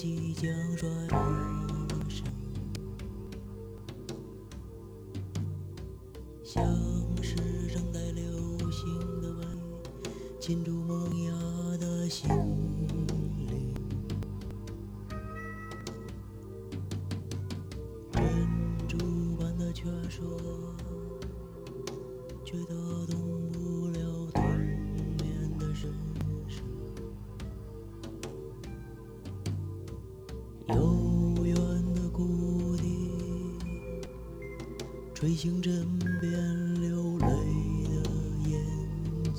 即将衰发生，像是正在流行的味，浸住萌芽的心灵。珍珠般的劝说，却打动不了冬眠的身世。悠远的谷底，吹醒枕边流泪的眼睛。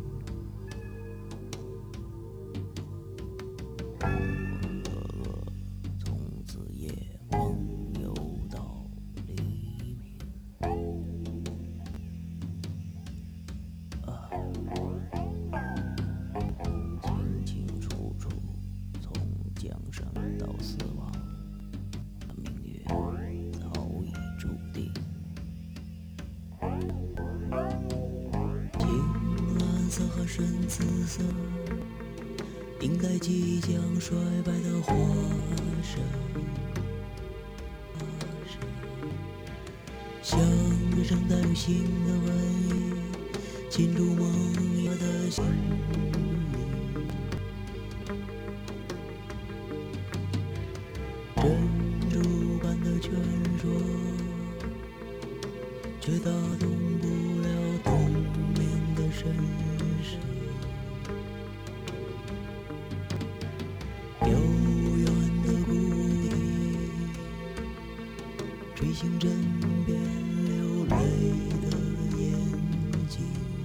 从此夜梦游到黎明。清清楚楚，从江山到死亡，命运早已注定。青蓝色和深紫色，映在即将衰败的花上，像正在流行的瘟疫，浸住萌芽的心灵。珍珠般的劝说，却打动不了冬眠的身世。遥远的谷底，吹醒枕边流泪的眼睛。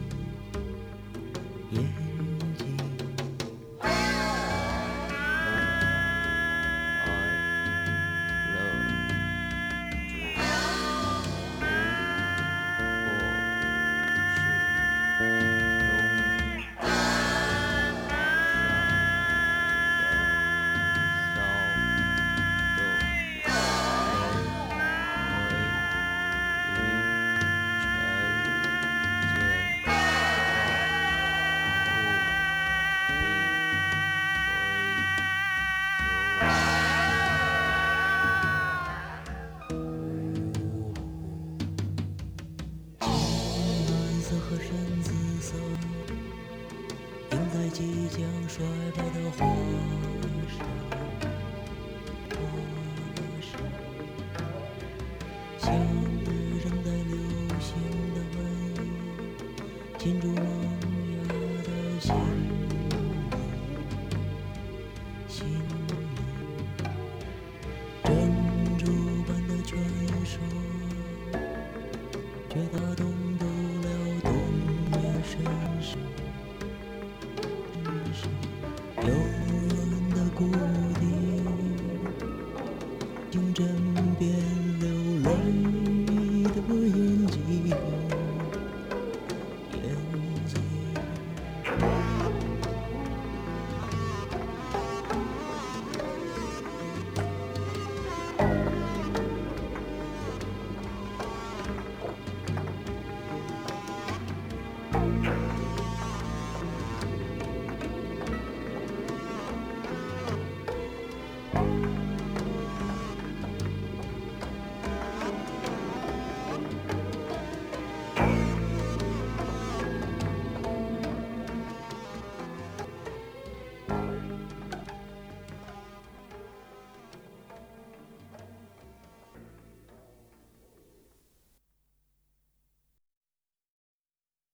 和深紫色，映在即将衰败的花